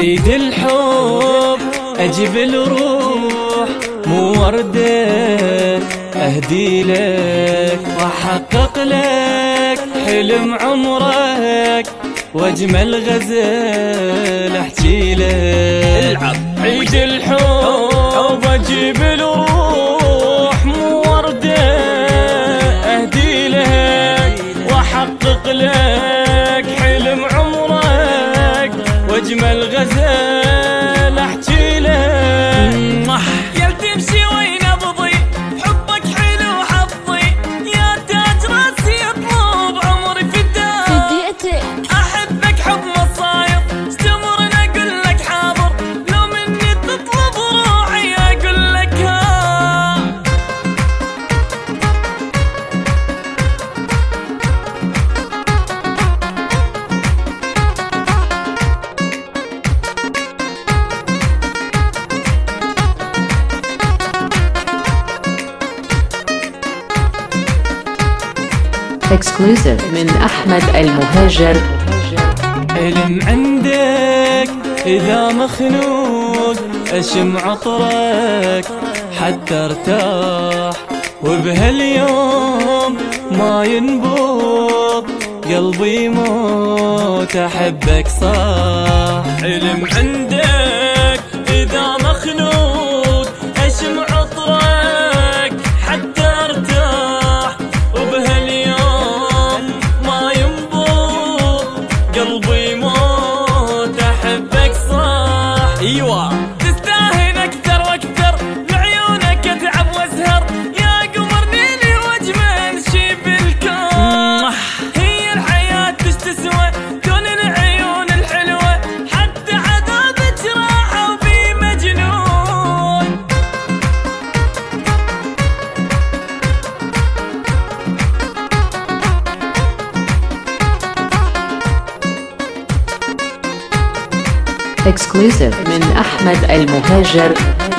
عيد الحب أجيب الروح مو وردة أهدي لك وأحقق لك حلم عمرك وأجمل غزل أحكي لك. عيد الحب أجيب الروح مو وردة أهدي لك وأحقق لك حلم عمرك وأجمل غزل أحكي لك. يل تمشي وين أبضي حبك حلو حظي يا تاج راسي اطلب عمري فداك أحبك حب مصايب استمر أقول لك حاضر لو مني تطلب روحي أقول لك ها. Exclusive من أحمد المهاجر. علم عندك إذا مخنوق أشم عطرك حتى ارتاح وبهاليوم ما ينبض قلبي موت أحبك صح. علم عندك إذا مخنوق أشم عطرك حتى ارتاح وبهاليوم ما ينبض قلبي موت أحبك صح. ايوه تستاهل اكثر واكثر بعيونك اتعب واسهر يا قمر نيلي واجمل شي بالكون. هي الحياة ايش تسوى دون العيون الحلوة حتى عذابك راحة وبي مجنون. Exclusive من أحمد المهاجر.